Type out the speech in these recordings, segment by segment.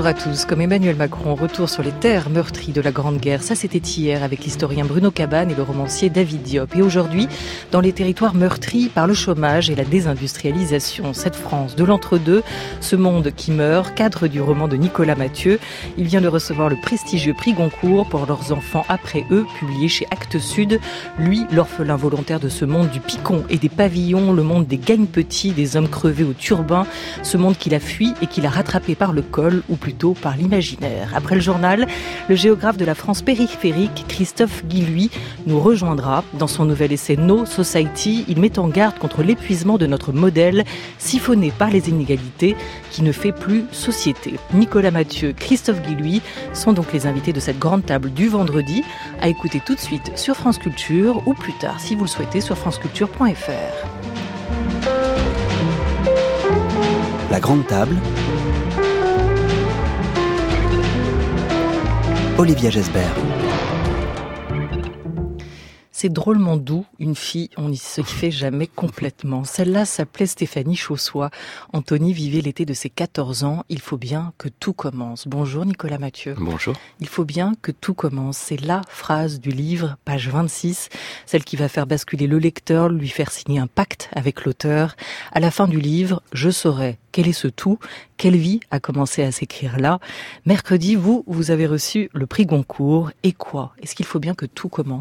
Bonjour à tous. Comme Emmanuel Macron, retour sur les terres meurtries de la Grande Guerre. Ça, c'était hier avec l'historien Bruno Cabane et le romancier David Diop. Et aujourd'hui, dans les territoires meurtris par le chômage et la désindustrialisation. Cette France de l'entre-deux, ce monde qui meurt, cadre du roman de Nicolas Mathieu. Il vient de recevoir le prestigieux prix Goncourt pour leurs enfants après eux, publié chez Actes Sud. Lui, l'orphelin volontaire de ce monde du picon et des pavillons, le monde des gagne-petits, des hommes crevés au turbin, ce monde qu'il a fui et qu'il a rattrapé par le col, ou plutôt par l'imaginaire. Après le journal, le géographe de la France périphérique, Christophe Guilluy, nous rejoindra. Dans son nouvel essai No Society, il met en garde contre l'épuisement de notre modèle, siphonné par les inégalités, qui ne fait plus société. Nicolas Mathieu, Christophe Guilluy sont donc les invités de cette grande table du vendredi, à écouter tout de suite sur France Culture, ou plus tard, si vous le souhaitez, sur franceculture.fr. La grande table, Olivia Gesbert. C'est drôlement doux, une fille, on n'y se fait jamais complètement. Celle-là s'appelait Stéphanie Chaussois. Anthony vivait l'été de ses 14 ans. Il faut bien que tout commence. Bonjour Nicolas Mathieu. Bonjour. Il faut bien que tout commence. C'est la phrase du livre, page 26, celle qui va faire basculer le lecteur, lui faire signer un pacte avec l'auteur. À la fin du livre, je saurai quel est ce tout, quelle vie a commencé à s'écrire là. Mercredi, vous avez reçu le prix Goncourt. Et quoi ? Est-ce qu'il faut bien que tout commence ?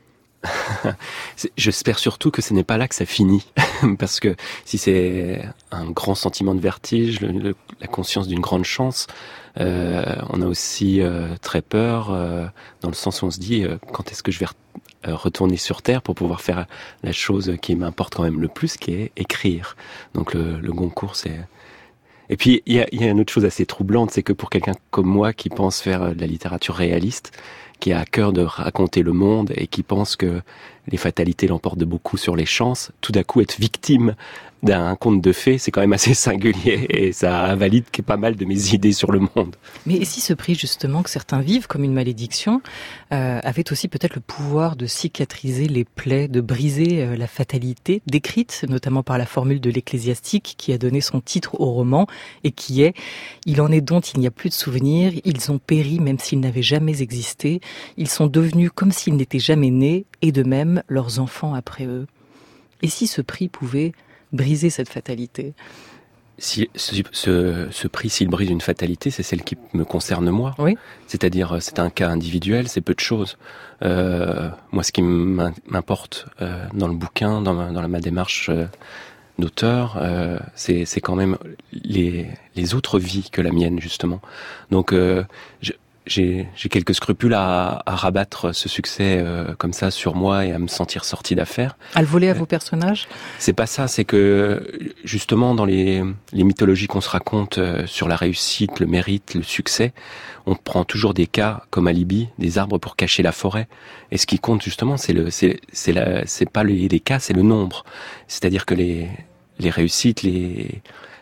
J'espère surtout que ce n'est pas là que ça finit, parce que si c'est un grand sentiment de vertige, la conscience d'une grande chance, on a aussi très peur, dans le sens où on se dit quand est-ce que je vais retourner sur Terre pour pouvoir faire la chose qui m'importe quand même le plus, qui est écrire. Donc le Goncourt, c'est... Et puis il y a une autre chose assez troublante, c'est que pour quelqu'un comme moi qui pense faire de la littérature réaliste, qui a à cœur de raconter le monde et qui pense que les fatalités l'emportent de beaucoup sur les chances, tout d'un coup être victime d'un conte de fées, c'est quand même assez singulier et ça invalide pas mal de mes idées sur le monde. Mais et si ce prix justement que certains vivent comme une malédiction avait aussi peut-être le pouvoir de cicatriser les plaies, de briser la fatalité décrite notamment par la formule de l'Ecclésiastique qui a donné son titre au roman et qui est « Il en est dont il n'y a plus de souvenirs, ils ont péri même s'ils n'avaient jamais existé, ils sont devenus comme s'ils n'étaient jamais nés et de même leurs enfants après eux ». Et si ce prix pouvait briser cette fatalité? Si ce prix, s'il brise une fatalité, c'est celle qui me concerne moi. Oui. C'est-à-dire, c'est un cas individuel, c'est peu de choses. Moi, ce qui m'importe dans le bouquin, dans ma démarche d'auteur, c'est quand même les autres vies que la mienne, justement. Donc, j'ai quelques scrupules à rabattre ce succès comme ça sur moi et à me sentir sorti d'affaire. À le voler à vos personnages ? C'est pas ça, c'est que justement dans les mythologies qu'on se raconte sur la réussite, le mérite, le succès, on prend toujours des cas comme alibi, des arbres pour cacher la forêt. Et ce qui compte justement, c'est pas les cas, c'est le nombre. C'est-à-dire que les réussites, les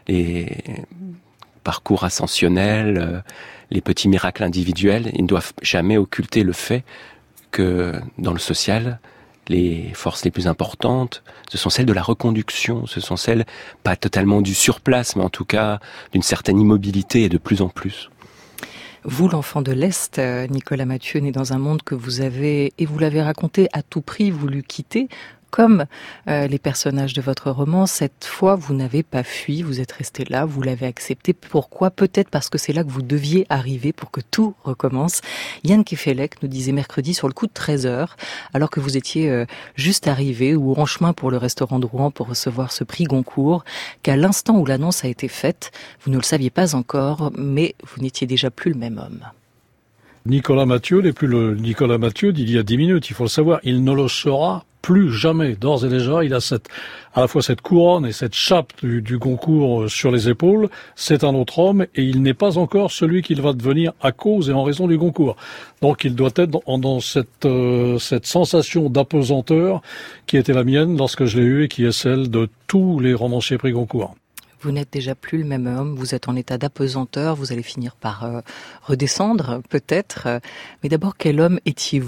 parcours ascensionnels, les petits miracles individuels, ils ne doivent jamais occulter le fait que dans le social, les forces les plus importantes, ce sont celles de la reconduction, ce sont celles, pas totalement du surplace, mais en tout cas d'une certaine immobilité et de plus en plus. Vous, l'enfant de l'Est, Nicolas Mathieu, né dans un monde que vous avez, et vous l'avez raconté, à tout prix voulu quitter, comme les personnages de votre roman, cette fois, vous n'avez pas fui, vous êtes resté là, vous l'avez accepté. Pourquoi ? Peut-être parce que c'est là que vous deviez arriver pour que tout recommence. Yann Kefelec nous disait mercredi sur le coup de 13h, alors que vous étiez juste arrivé ou en chemin pour le restaurant de Rouen pour recevoir ce prix Goncourt, qu'à l'instant où l'annonce a été faite, vous ne le saviez pas encore, mais vous n'étiez déjà plus le même homme. Nicolas Mathieu n'est plus le Nicolas Mathieu d'il y a 10 minutes, il faut le savoir, il ne le sera plus jamais. D'ores et déjà, il a à la fois cette couronne et cette chape du Goncourt sur les épaules. C'est un autre homme et il n'est pas encore celui qu'il va devenir à cause et en raison du Goncourt. Donc il doit être dans cette sensation d'apesanteur qui était la mienne lorsque je l'ai eu et qui est celle de tous les romanciers prix Goncourt. Vous n'êtes déjà plus le même homme, vous êtes en état d'apesanteur, vous allez finir par redescendre peut-être. Mais d'abord, quel homme étiez-vous ?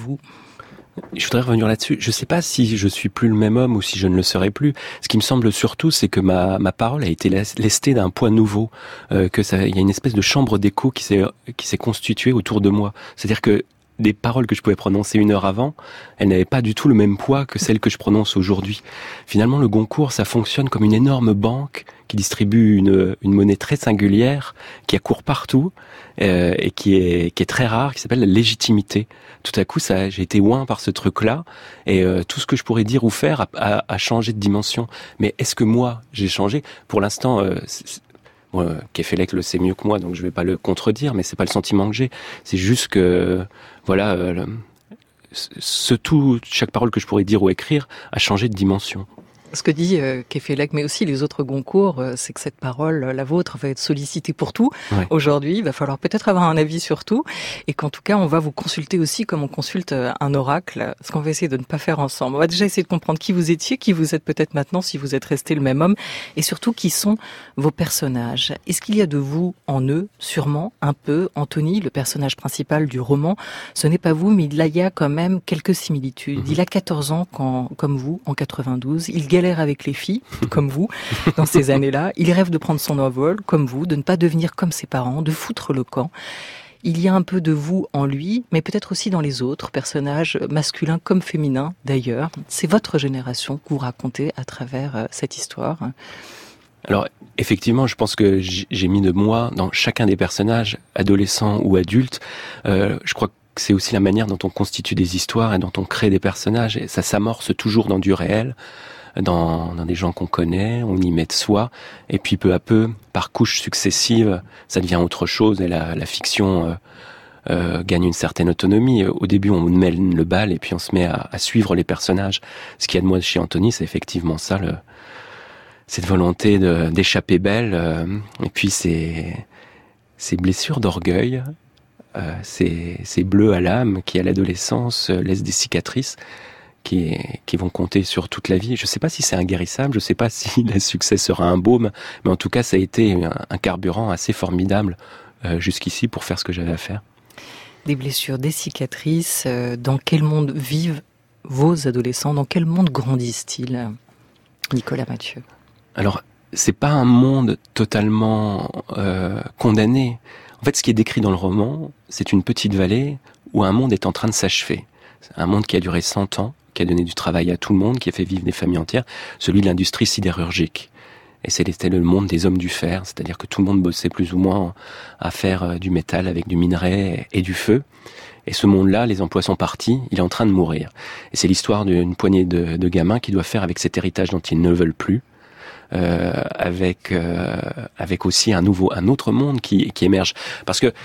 Je voudrais revenir là-dessus. Je ne sais pas si je suis plus le même homme ou si je ne le serai plus. Ce qui me semble surtout, c'est que ma parole a été lestée d'un poids nouveau, il y a une espèce de chambre d'écho qui s'est constituée autour de moi. C'est-à-dire que des paroles que je pouvais prononcer 1 heure avant, elles n'avaient pas du tout le même poids que celles que je prononce aujourd'hui. Finalement, le Goncourt, ça fonctionne comme une énorme banque qui distribue une monnaie très singulière, qui accourt partout, et qui est très rare, qui s'appelle la légitimité. Tout à coup, j'ai été oint par ce truc-là, et tout ce que je pourrais dire ou faire a changé de dimension. Mais est-ce que moi, j'ai changé ? Pour l'instant, Kefelec le sait mieux que moi, donc je vais pas le contredire, mais c'est pas le sentiment que j'ai. C'est juste que, voilà, chaque parole que je pourrais dire ou écrire a changé de dimension. Ce que dit Kefelec, mais aussi les autres Goncourt, c'est que cette parole, la vôtre, va être sollicitée pour tout. Ouais. Aujourd'hui, il va falloir peut-être avoir un avis sur tout, et qu'en tout cas, on va vous consulter aussi comme on consulte un oracle, ce qu'on va essayer de ne pas faire ensemble. On va déjà essayer de comprendre qui vous étiez, qui vous êtes peut-être maintenant, si vous êtes resté le même homme, et surtout qui sont vos personnages. Est-ce qu'il y a de vous en eux, sûrement, un peu? Anthony, le personnage principal du roman, ce n'est pas vous, mais il y a quand même quelques similitudes. Il a 14 ans comme vous, en 92. Il galère avec les filles, comme vous, dans ces années-là. Il rêve de prendre son envol, comme vous, de ne pas devenir comme ses parents, de foutre le camp. Il y a un peu de vous en lui, mais peut-être aussi dans les autres personnages, masculins comme féminins d'ailleurs. C'est votre génération que vous racontez à travers cette histoire. Alors, effectivement, je pense que j'ai mis de moi dans chacun des personnages, adolescents ou adultes. Je crois que c'est aussi la manière dont on constitue des histoires et dont on crée des personnages. Et ça s'amorce toujours dans du réel, dans des gens qu'on connaît, on y met de soi, et puis peu à peu, par couches successives, ça devient autre chose, et la fiction gagne une certaine autonomie. Au début, on mène le bal, et puis on se met à suivre les personnages. Ce qu'il y a de moi chez Anthony, c'est effectivement ça, cette volonté d'échapper belle, et puis ces blessures d'orgueil, ces bleus à l'âme qui, à l'adolescence, laissent des cicatrices, qui vont compter sur toute la vie. Je ne sais pas si c'est inguérissable, je ne sais pas si le succès sera un baume, mais en tout cas, ça a été un carburant assez formidable jusqu'ici pour faire ce que j'avais à faire. Des blessures, des cicatrices, dans quel monde vivent vos adolescents? Dans quel monde grandissent-ils, Nicolas Mathieu? Alors, c'est pas un monde totalement condamné. En fait, ce qui est décrit dans le roman, c'est une petite vallée où un monde est en train de s'achever. C'est un monde qui a duré 100 ans, qui a donné du travail à tout le monde, qui a fait vivre des familles entières, celui de l'industrie sidérurgique. Et c'était le monde des hommes du fer, c'est-à-dire que tout le monde bossait plus ou moins à faire du métal avec du minerai et du feu. Et ce monde-là, les emplois sont partis, il est en train de mourir. Et c'est l'histoire d'une poignée de gamins qui doivent faire avec cet héritage dont ils ne veulent plus, avec aussi un autre monde qui émerge. Parce que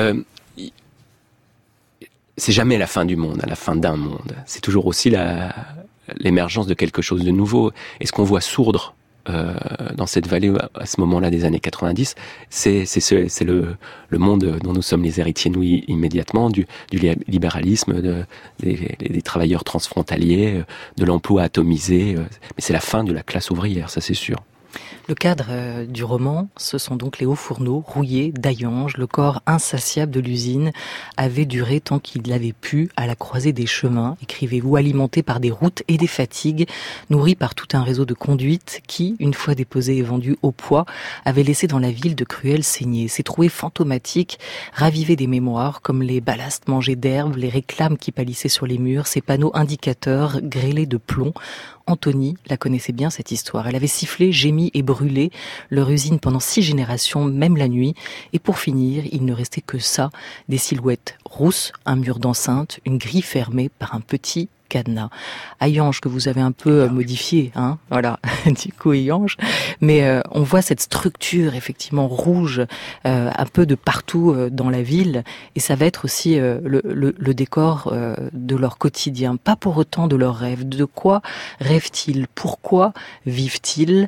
c'est jamais la fin du monde, la fin d'un monde. C'est toujours aussi l'émergence de quelque chose de nouveau. Et ce qu'on voit sourdre dans cette vallée à ce moment-là des années 90, c'est le monde dont nous sommes les héritiers, nous, immédiatement, du libéralisme, des travailleurs transfrontaliers, de l'emploi atomisé. Mais c'est la fin de la classe ouvrière, ça c'est sûr. Le cadre du roman, ce sont donc les hauts fourneaux rouillés d'Hayange. Le corps insatiable de l'usine avait duré tant qu'il avait pu à la croisée des chemins, écrivez-vous, alimenté par des routes et des fatigues, nourri par tout un réseau de conduites qui, une fois déposées et vendues au poids, avait laissé dans la ville de cruelles saignées. Ces trouées fantomatiques ravivaient des mémoires comme les ballasts mangés d'herbe, les réclames qui pâlissaient sur les murs, ces panneaux indicateurs grêlés de plomb. Anthony la connaissait bien, cette histoire. Elle avait sifflé, gémi et brûlé leur usine pendant 6 générations, même la nuit. Et pour finir, il ne restait que ça, des silhouettes rousses, un mur d'enceinte, une grille fermée par un petit cadenas. Hayange, que vous avez un peu modifié, hein, voilà, du coup Hayange, mais on voit cette structure effectivement rouge un peu de partout dans la ville, et ça va être aussi le décor de leur quotidien, pas pour autant de leurs rêves. De quoi rêvent-ils? Pourquoi vivent-ils?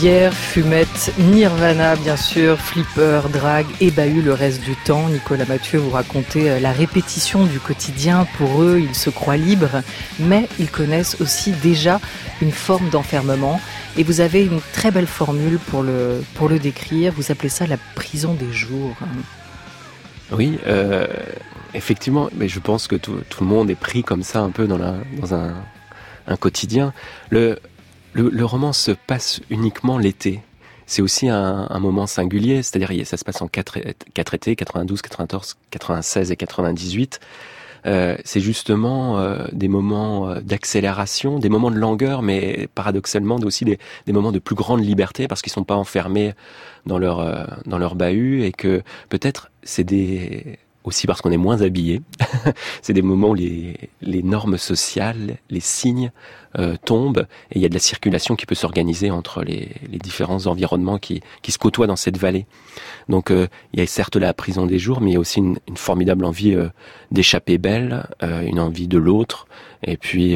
Bière, fumette, Nirvana bien sûr, flipper, drague et bahut le reste du temps. Nicolas Mathieu, vous racontez la répétition du quotidien. Pour eux, ils se croient libres, mais ils connaissent aussi déjà une forme d'enfermement. Et vous avez une très belle formule pour le décrire. Vous appelez ça la prison des jours. Oui, effectivement, mais je pense que tout le monde est pris comme ça un peu dans un quotidien. Le roman se passe uniquement l'été. C'est aussi un moment singulier, c'est-à-dire ça se passe en quatre étés, 92, 94, 96 et 98. C'est justement des moments d'accélération, des moments de langueur, mais paradoxalement aussi des moments de plus grande liberté parce qu'ils sont pas enfermés dans leur bahut et que peut-être c'est aussi parce qu'on est moins habillé, c'est des moments où les normes sociales, les signes tombent et il y a de la circulation qui peut s'organiser entre les différents environnements qui se côtoient dans cette vallée. Donc il y a certes la prison des jours, mais il y a aussi une formidable envie d'échapper belle, une envie de l'autre, et puis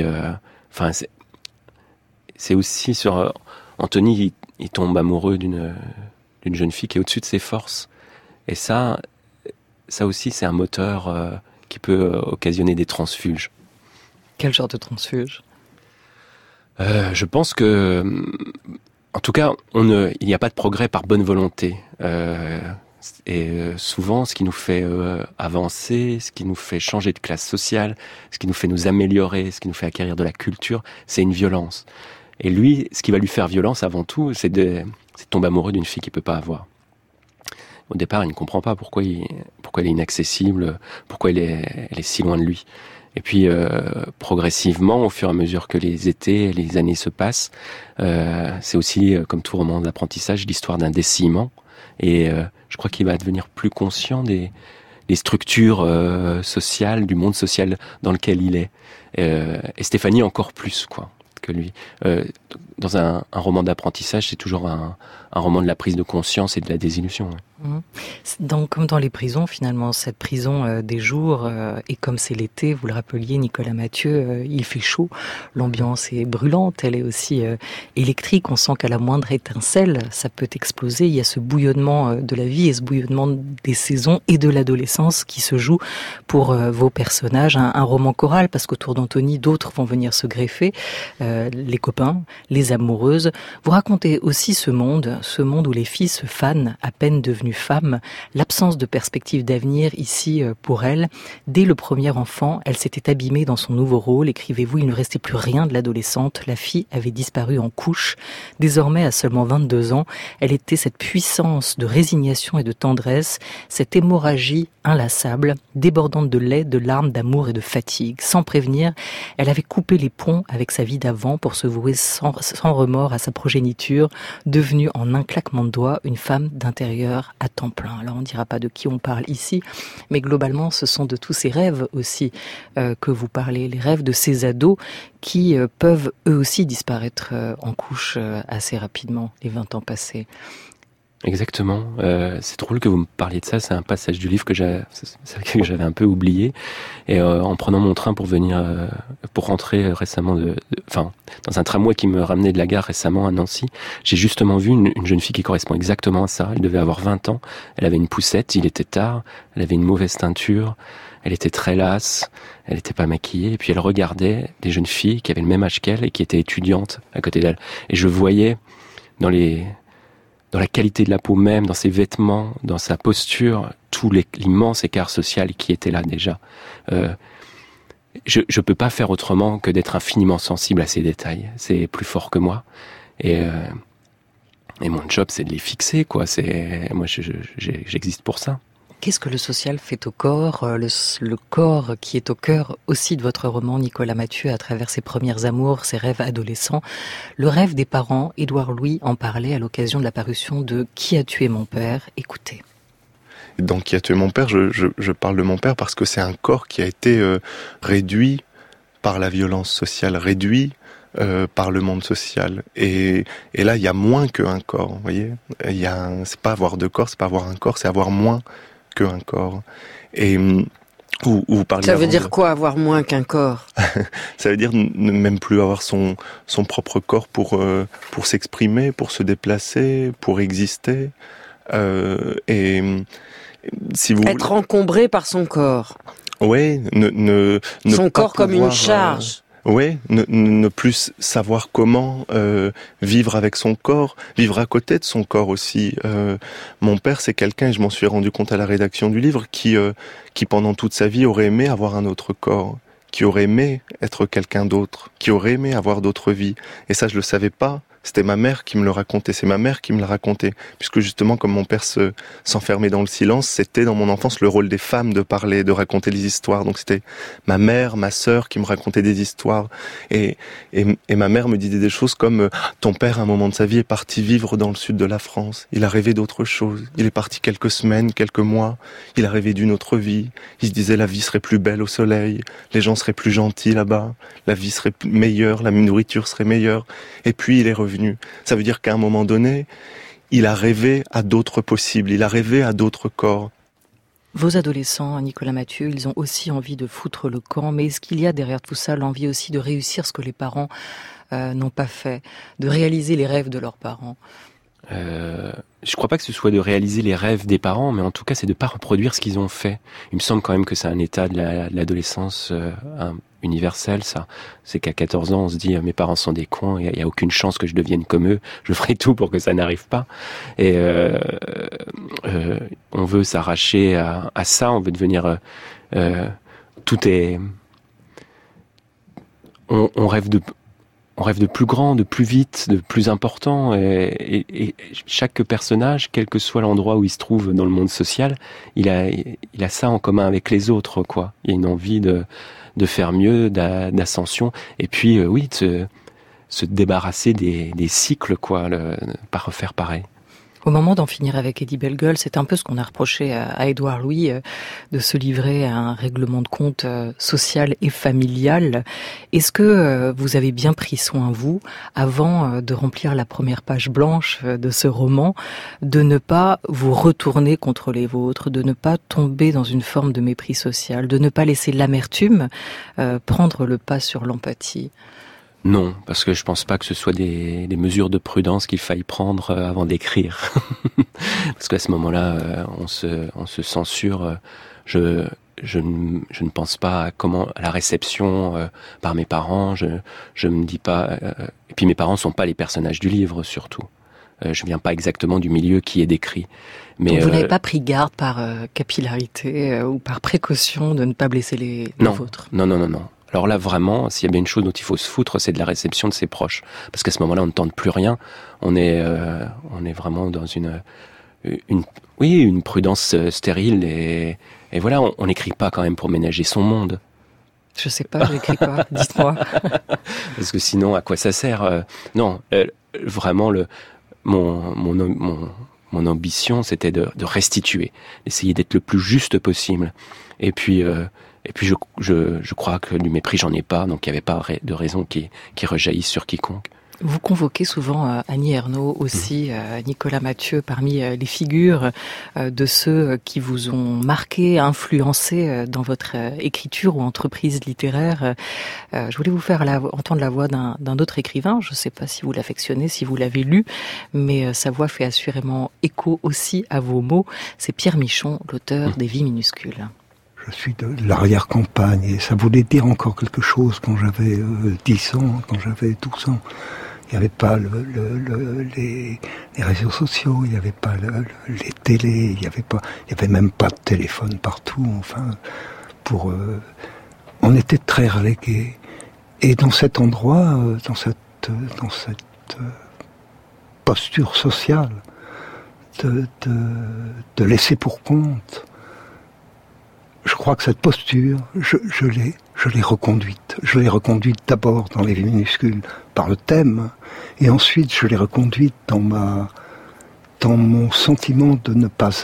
c'est aussi sur Anthony, il tombe amoureux d'une jeune fille qui est au-dessus de ses forces, et ça aussi, c'est un moteur qui peut occasionner des transfuges. Quel genre de transfuge ? Je pense que, en tout cas, il n'y a pas de progrès par bonne volonté. Souvent, ce qui nous fait avancer, ce qui nous fait changer de classe sociale, ce qui nous fait nous améliorer, ce qui nous fait acquérir de la culture, c'est une violence. Et lui, ce qui va lui faire violence avant tout, c'est de tomber amoureux d'une fille qu'il peut pas avoir. Au départ, il ne comprend pas pourquoi elle est inaccessible, pourquoi elle est si loin de lui. Et puis, progressivement, au fur et à mesure que les étés et les années se passent, c'est aussi, comme tout roman d'apprentissage, l'histoire d'un dessillement. Et je crois qu'il va devenir plus conscient des structures sociales, du monde social dans lequel il est. Et Stéphanie encore plus, quoi, que lui. Dans un roman d'apprentissage, c'est toujours un roman de la prise de conscience et de la désillusion. Ouais. Comme dans les prisons, finalement, cette prison des jours, et comme c'est l'été, vous le rappeliez, Nicolas Mathieu, il fait chaud, l'ambiance est brûlante, elle est aussi électrique, on sent qu'à la moindre étincelle, ça peut exploser. Il y a ce bouillonnement de la vie et ce bouillonnement des saisons et de l'adolescence qui se joue pour vos personnages. Un roman choral, parce qu'autour d'Anthony, d'autres vont venir se greffer, les copains, les amoureuses. Vous racontez aussi ce monde où les filles se fanent à peine devenues femmes, l'absence de perspective d'avenir ici pour elle. Dès le premier enfant, elle s'était abîmée dans son nouveau rôle. Écrivez-vous, il ne restait plus rien de l'adolescente. La fille avait disparu en couche. Désormais, à seulement 22 ans, elle était cette puissance de résignation et de tendresse, cette hémorragie inlassable, débordante de lait, de larmes, d'amour et de fatigue. Sans prévenir, elle avait coupé les ponts avec sa vie d'avant pour se vouer sans remords à sa progéniture, devenue en un claquement de doigts une femme d'intérieur à temps plein. Alors on ne dira pas de qui on parle ici, mais globalement ce sont de tous ces rêves aussi que vous parlez, les rêves de ces ados qui peuvent eux aussi disparaître en couche assez rapidement, les 20 ans passés. Exactement. C'est drôle que vous me parliez de ça. C'est un passage du livre que j'avais un peu oublié. Et en prenant mon train pour rentrer récemment dans un tramway qui me ramenait de la gare récemment à Nancy, j'ai justement vu une jeune fille qui correspond exactement à ça. Elle devait avoir 20 ans. Elle avait une poussette. Il était tard. Elle avait une mauvaise teinture. Elle était très lasse. Elle n'était pas maquillée. Et puis elle regardait des jeunes filles qui avaient le même âge qu'elle et qui étaient étudiantes à côté d'elle. Et je voyais dans la qualité de la peau même, dans ses vêtements, dans sa posture, tout l'immense écart social qui était là déjà. Je peux pas faire autrement que d'être infiniment sensible à ces détails. C'est plus fort que moi. Et mon job, c'est de les fixer, quoi. Moi, j'existe pour ça. Qu'est-ce que le social fait au corps, le corps qui est au cœur aussi de votre roman, Nicolas Mathieu, à travers ses premiers amours, ses rêves adolescents. Le rêve des parents, Édouard Louis en parlait à l'occasion de la parution de Qui a tué mon père ? Écoutez. Dans Qui a tué mon père, je parle de mon père parce que c'est un corps qui a été réduit par la violence sociale, réduit par le monde social. Et là, il y a moins qu'un corps, vous voyez. C'est pas avoir deux corps, c'est pas avoir un corps, c'est avoir moins qu'un corps. Et Ou vous parliez. Ça veut dire quoi, avoir moins qu'un corps? Ça veut dire ne même plus avoir son propre corps pour s'exprimer, pour se déplacer, pour exister. Et si vous être encombré par son corps. Oui, ne son pas corps comme pouvoir, une charge. Oui, ne plus savoir comment vivre avec son corps, vivre à côté de son corps aussi. Mon père, c'est quelqu'un, et je m'en suis rendu compte à la rédaction du livre, qui pendant toute sa vie aurait aimé avoir un autre corps, qui aurait aimé être quelqu'un d'autre, qui aurait aimé avoir d'autres vies. Et ça, je le savais pas. C'était ma mère qui me le racontait, c'est ma mère qui me l'a raconté. Puisque justement, comme mon père s'enfermait dans le silence, c'était dans mon enfance le rôle des femmes de parler, de raconter les histoires. Donc c'était ma mère, ma sœur qui me racontaient des histoires. Et ma mère me disait des choses comme « Ton père, à un moment de sa vie, est parti vivre dans le sud de la France. Il a rêvé d'autre chose. Il est parti quelques semaines, quelques mois. Il a rêvé d'une autre vie. Il se disait la vie serait plus belle au soleil. Les gens seraient plus gentils là-bas. La vie serait meilleure, la nourriture serait meilleure. Et puis il est revenu. Ça veut dire qu'à un moment donné, il a rêvé à d'autres possibles, il a rêvé à d'autres corps. Vos adolescents, Nicolas Mathieu, ils ont aussi envie de foutre le camp, mais est-ce qu'il y a derrière tout ça l'envie aussi de réussir ce que les parents n'ont pas fait, de réaliser les rêves de leurs parents? Je crois pas que ce soit de réaliser les rêves des parents, mais en tout cas c'est de pas reproduire ce qu'ils ont fait. Il me semble quand même que c'est un état de l'adolescence universel, ça. C'est qu'à 14 ans on se dit mes parents sont des cons, il y a aucune chance que je devienne comme eux, je ferai tout pour que ça n'arrive pas. Et on veut s'arracher à ça, on veut devenir tout est on rêve de plus grand, de plus vite, de plus important, et chaque personnage, quel que soit l'endroit où il se trouve dans le monde social, il a ça en commun avec les autres, quoi. Il y a une envie de faire mieux, d'ascension, et puis oui, de se débarrasser des cycles, quoi, pas refaire pareil. Au moment d'en finir avec Eddie Bellegueule, c'est un peu ce qu'on a reproché à Édouard Louis, de se livrer à un règlement de compte social et familial. Est-ce que vous avez bien pris soin, vous, avant de remplir la première page blanche de ce roman, de ne pas vous retourner contre les vôtres, de ne pas tomber dans une forme de mépris social, de ne pas laisser l'amertume prendre le pas sur l'empathie? Non, parce que je pense pas que ce soit des mesures de prudence qu'il faille prendre avant d'écrire. Parce qu'à ce moment-là, on se censure. Je ne pense pas à la réception par mes parents. Je me dis pas. Et puis mes parents sont pas les personnages du livre, surtout. Je viens pas exactement du milieu qui est décrit. Mais donc vous n'avez pas pris garde par capillarité ou par précaution de ne pas blesser les vôtres? Non. Alors là, vraiment, s'il y a bien une chose dont il faut se foutre, c'est de la réception de ses proches. Parce qu'à ce moment-là, on ne tente plus rien. On est vraiment dans une prudence stérile. Et voilà, on n'écrit pas quand même pour ménager son monde. Je sais pas, j'écris pas. Dites-moi. Parce que sinon, à quoi ça sert? Non, vraiment, mon ambition, c'était de restituer, d'essayer d'être le plus juste possible. Et puis je crois que du mépris, j'en ai pas, donc il n'y avait pas de raison qui rejaillisse sur quiconque. Vous convoquez souvent Annie Ernaux aussi, Nicolas Mathieu, parmi les figures de ceux qui vous ont marqué, influencé dans votre écriture ou entreprise littéraire. Je voulais vous faire entendre la voix d'un autre écrivain. Je ne sais pas si vous l'affectionnez, si vous l'avez lu, mais sa voix fait assurément écho aussi à vos mots. C'est Pierre Michon, l'auteur des Vies minuscules. Je suis de l'arrière-campagne et ça voulait dire encore quelque chose quand j'avais 10 ans, quand j'avais 12 ans. Il n'y avait pas les réseaux sociaux, il n'y avait pas les télés, il n'y avait même pas de téléphone partout. Enfin, on était très relégués. Et dans cet endroit, dans cette posture sociale de laisser pour compte, je crois que cette posture, je l'ai reconduite. Je l'ai reconduite d'abord dans les Vies minuscules par le thème, et ensuite je l'ai reconduite dans mon sentiment de ne pas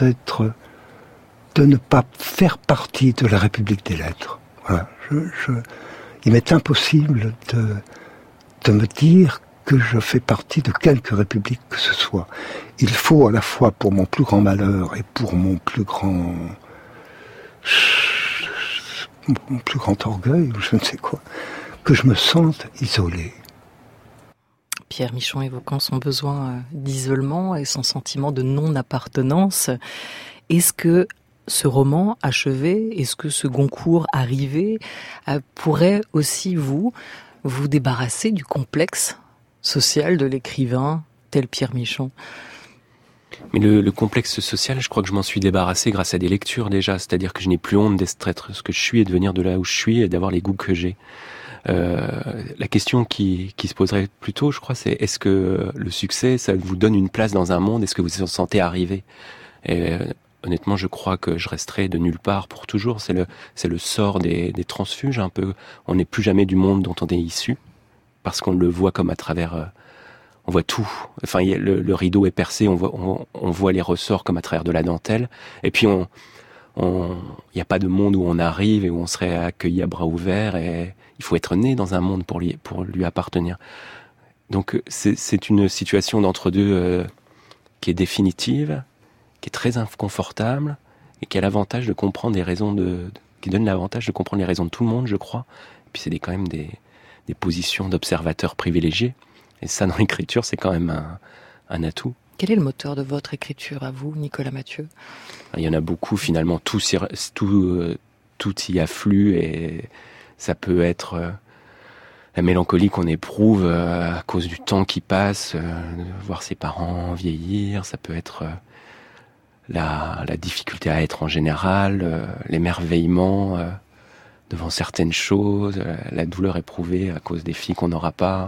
faire partie de la République des lettres. Voilà. Il m'est impossible de me dire que je fais partie de quelque république que ce soit. Il faut à la fois pour mon plus grand malheur et pour mon plus grand mon plus grand orgueil, ou je ne sais quoi, que je me sente isolé. Pierre Michon évoquant son besoin d'isolement et son sentiment de non-appartenance. Est-ce que ce roman achevé, est-ce que ce Goncourt arrivé pourrait aussi vous débarrasser du complexe social de l'écrivain tel Pierre Michon ? Mais le complexe social, je crois que je m'en suis débarrassé grâce à des lectures déjà. C'est-à-dire que je n'ai plus honte d'être ce que je suis et de venir de là où je suis et d'avoir les goûts que j'ai. La question qui se poserait plutôt, je crois, c'est est-ce que le succès, ça vous donne une place dans un monde ? Est-ce que vous vous sentez arriver ? Et honnêtement, je crois que je resterai de nulle part pour toujours. C'est le sort des transfuges un peu. On n'est plus jamais du monde dont on est issu parce qu'on le voit comme à travers. On voit tout. Enfin, le rideau est percé. On voit les ressorts comme à travers de la dentelle. Et puis il n'y a pas de monde où on arrive et où on serait accueilli à bras ouverts. Et il faut être né dans un monde pour lui appartenir. Donc c'est une situation d'entre-deux qui est définitive, qui est très inconfortable et qui a l'avantage de comprendre les raisons qui donne l'avantage de comprendre les raisons de tout le monde, je crois. Et puis c'est quand même des positions d'observateurs privilégiés. Et ça, dans l'écriture, c'est quand même un atout. Quel est le moteur de votre écriture à vous, Nicolas Mathieu ? Il y en a beaucoup, finalement. Tout y afflue et ça peut être la mélancolie qu'on éprouve à cause du temps qui passe, de voir ses parents vieillir. Ça peut être la difficulté à être en général, l'émerveillement devant certaines choses, la douleur éprouvée à cause des filles qu'on n'aura pas.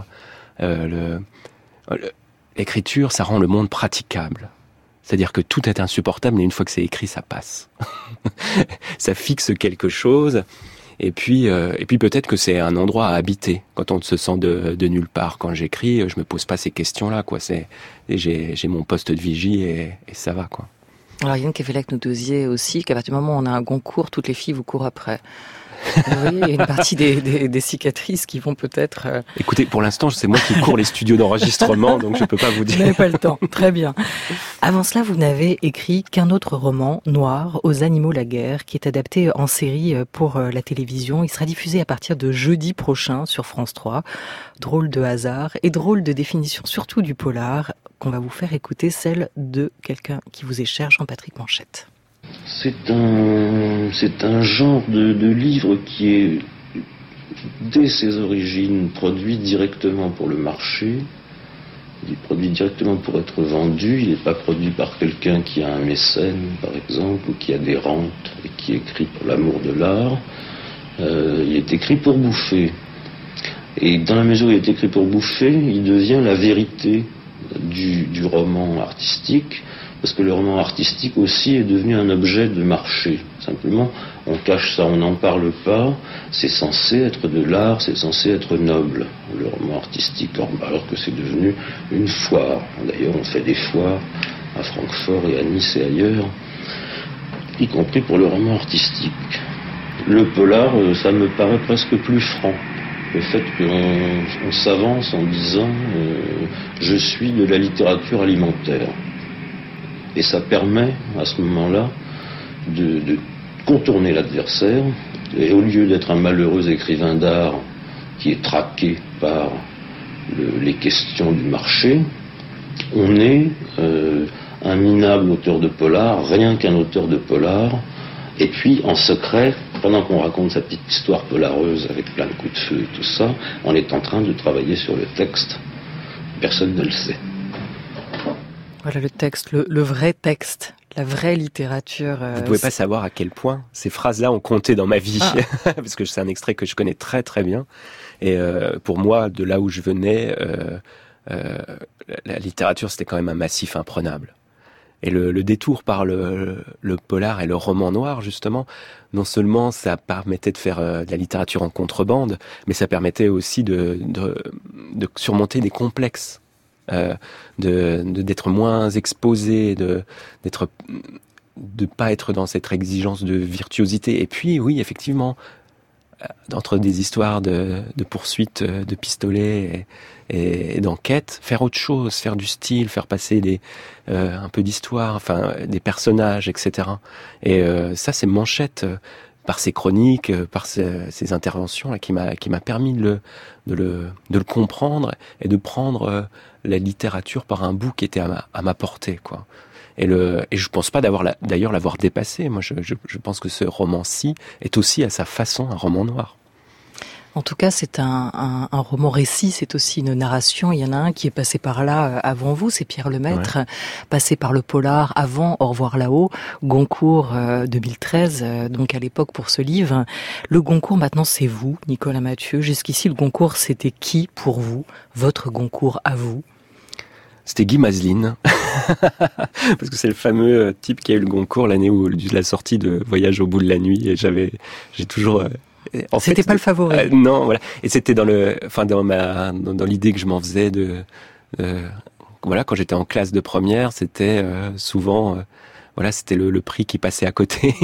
L'écriture, ça rend le monde praticable. C'est-à-dire que tout est insupportable, mais une fois que c'est écrit, ça passe. Ça fixe quelque chose, et puis peut-être que c'est un endroit à habiter quand on se sent de nulle part. Quand j'écris, je me pose pas ces questions-là, quoi. J'ai mon poste de vigie et ça va, quoi. Alors Yann Kefelec nous disiez aussi qu'à partir du moment où on a un Goncourt, toutes les filles vous courent après. Vous voyez, il y a une partie des cicatrices qui vont peut-être... Écoutez, pour l'instant, c'est moi qui cours les studios d'enregistrement, donc je peux pas vous dire. Vous n'avez pas le temps, très bien. Avant cela, vous n'avez écrit qu'un autre roman, Noir, Aux animaux la guerre, qui est adapté en série pour la télévision. Il sera diffusé à partir de jeudi prochain sur France 3. Drôle de hasard et drôle de définition, surtout du polar, qu'on va vous faire écouter, celle de quelqu'un qui vous est cher, Jean-Patrick Manchette. C'est un genre de livre qui est, dès ses origines, produit directement pour le marché. Il est produit directement pour être vendu. Il n'est pas produit par quelqu'un qui a un mécène, par exemple, ou qui a des rentes et qui écrit pour l'amour de l'art. Il est écrit pour bouffer. Et dans la mesure où il est écrit pour bouffer, il devient la vérité du roman artistique. Parce que le roman artistique aussi est devenu un objet de marché. Simplement, on cache ça, on n'en parle pas. C'est censé être de l'art, c'est censé être noble, le roman artistique. Alors que c'est devenu une foire. D'ailleurs, on fait des foires à Francfort et à Nice et ailleurs, y compris pour le roman artistique. Le polar, ça me paraît presque plus franc. Le fait qu'on s'avance en disant je suis de la littérature alimentaire. Et ça permet, à ce moment-là, de contourner l'adversaire. Et au lieu d'être un malheureux écrivain d'art qui est traqué par les questions du marché, on est un minable auteur de polar, rien qu'un auteur de polar. Et puis, en secret, pendant qu'on raconte sa petite histoire polareuse avec plein de coups de feu et tout ça, on est en train de travailler sur le texte. Personne ne le sait. Voilà le texte, le vrai texte, la vraie littérature. Vous pouvez pas savoir à quel point ces phrases-là ont compté dans ma vie, parce que c'est un extrait que je connais très très bien. Et pour moi, de là où je venais, la littérature c'était quand même un massif imprenable. Et le détour par le polar et le roman noir, justement, non seulement ça permettait de faire de la littérature en contrebande, mais ça permettait aussi de surmonter des complexes. D'être moins exposé, de pas être dans cette exigence de virtuosité. Et puis, oui, effectivement, entre des histoires de poursuite de pistolets et d'enquête, faire autre chose, faire du style, faire passer un peu d'histoire, enfin, des personnages, etc. Et ça, c'est Manchette par ses chroniques, par ses interventions là, qui m'a permis de le comprendre et de prendre la littérature par un bout qui était à ma portée, quoi. Et je pense pas d'ailleurs l'avoir dépassé. Moi, je pense que ce roman-ci est aussi à sa façon un roman noir. En tout cas, c'est un roman récit, c'est aussi une narration. Il y en a un qui est passé par là avant vous, c'est Pierre Lemaitre, passé par le polar avant Au revoir là-haut, Goncourt 2013, donc à l'époque pour ce livre. Le Goncourt, maintenant, c'est vous, Nicolas Mathieu. Jusqu'ici, le Goncourt, c'était qui pour vous, votre Goncourt à vous? C'était Guy Mazeline, parce que c'est le fameux type qui a eu le Goncourt l'année de la sortie de Voyage au bout de la nuit, et j'ai toujours... C'était pas le favori. Non, voilà. Et c'était dans l'idée que je m'en faisais voilà, quand j'étais en classe de première, c'était souvent, voilà, c'était le prix qui passait à côté.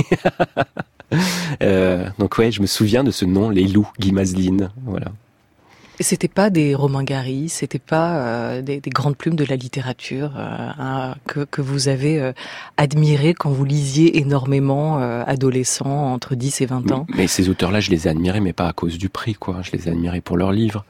Donc ouais, je me souviens de ce nom, Les Loups, Guy Mazeline, voilà. Et c'était pas des Romain Gary, c'était pas des grandes plumes de la littérature que vous avez admiré quand vous lisiez énormément adolescent, entre 10 et 20 ans. Mais ces auteurs-là, je les ai admirés, mais pas à cause du prix, quoi. Je les ai admirés pour leurs livres.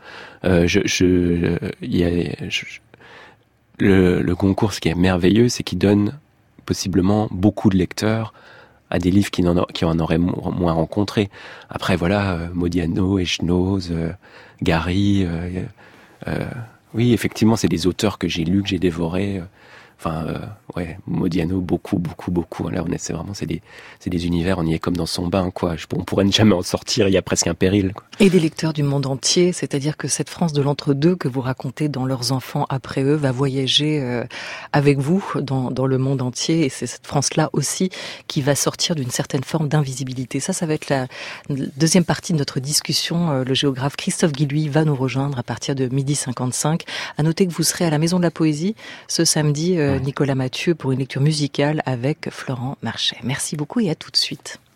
Le Goncourt, ce qui est merveilleux, c'est qu'il donne possiblement beaucoup de lecteurs à des livres qui en auraient moins rencontré. Après, voilà, Modiano, Echnoz, Gary, oui, effectivement, c'est des auteurs que j'ai lus, que j'ai dévorés. Ouais, Modiano, beaucoup. Là, c'est des univers, on y est comme dans son bain, quoi. On pourrait ne jamais en sortir, il y a presque un péril, quoi. Et des lecteurs du monde entier, c'est-à-dire que cette France de l'entre-deux que vous racontez dans Leurs enfants après eux va voyager avec vous dans le monde entier, et c'est cette France-là aussi qui va sortir d'une certaine forme d'invisibilité. Ça va être la deuxième partie de notre discussion. Le géographe Christophe Guilluy va nous rejoindre à partir de 12h55. À noter que vous serez à la Maison de la Poésie ce samedi, Nicolas Mathieu, pour une lecture musicale avec Florent Marchais. Merci beaucoup et à tout de suite.